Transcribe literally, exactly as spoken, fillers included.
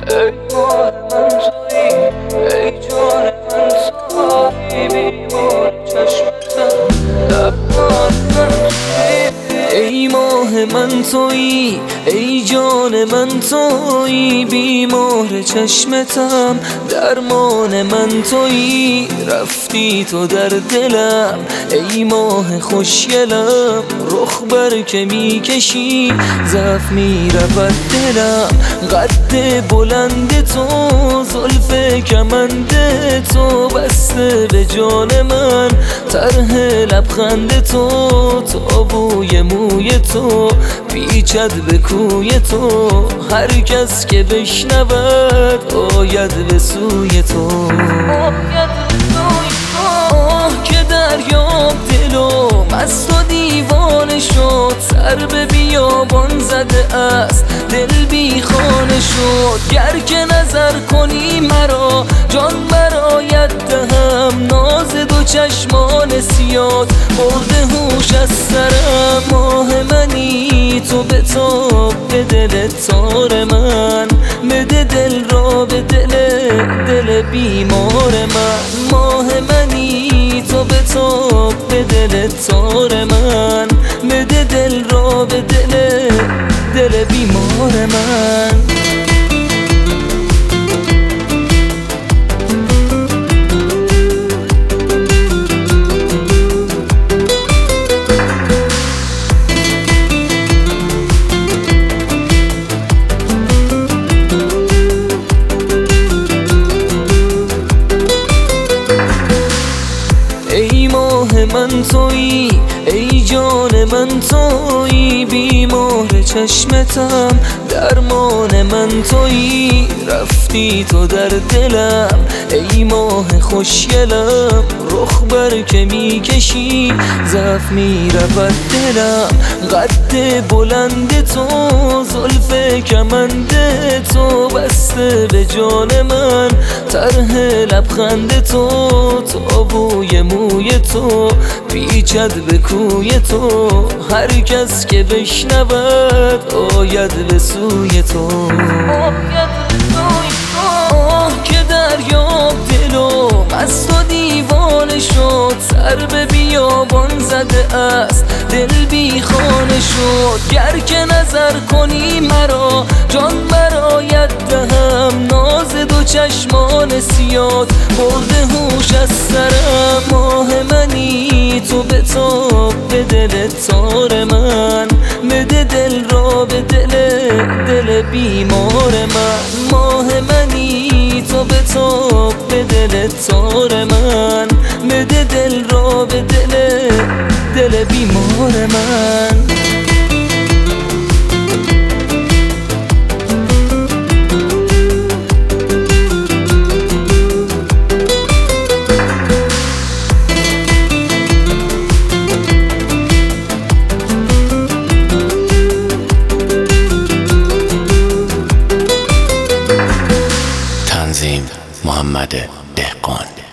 ای ماه من تویی، ای جان من تویی، بیمار چشمتم درمان من تویی. ای ماه من تویی، ای جان من تویی، بیمار چشمتم درمان من تویی. رفتی تو در دلم ای ماه خوشگلم، رخ بر که میکشی ضعف میرود دلم. قد بلند تو، زلف کمند تو، بسته به جان من طرح لبخند تو. تا بوی موی تو پیچد به کوی تو، هر کس که بشنود آید به سوی تو. آه که دریاب دلو مست و دیوانه شد، سر به بیابان زده است دل بی خانه شد. گر که نظر کنی مرا جان برایت دهم، ناز دو چشمان سیاد برده هوش از سرم. ماه منی تو به تاب به دل تار من، بده دل را به دل دل بیمار من. ماه منی تو به تاب به دل تار من، بده دل را به دل دل بیمار من. ای ماه من تویی، ای جان من تویی، بیمار چشمتم درمان من تویی. رفتی تو در دلم ای ماه خوشگلم، رخ بر که میکشی ضعف میرود دلم. قد بلند تو، زلف کمند تو، بسته به جان من طرح لبخند تو. تا بوی موی تو پیچد به کوی تو، هر کس که بشنود آید به سوی تو. آه که دریاب دلو مست و دیوانه شد، سر به بیابان زده است دل بی خانه شد. گر که نظر کنی مرا جان برایت دهم، ناز دو چشمان سیاد برده هوش از سرم. ماه منی تو به تاب به دل تار من، بده دل را به دل دل بیمار من. ماه منی تو به تاب به دل تار من، بده دل را به دل دل بیمار من. تنظیم محمد دهقان.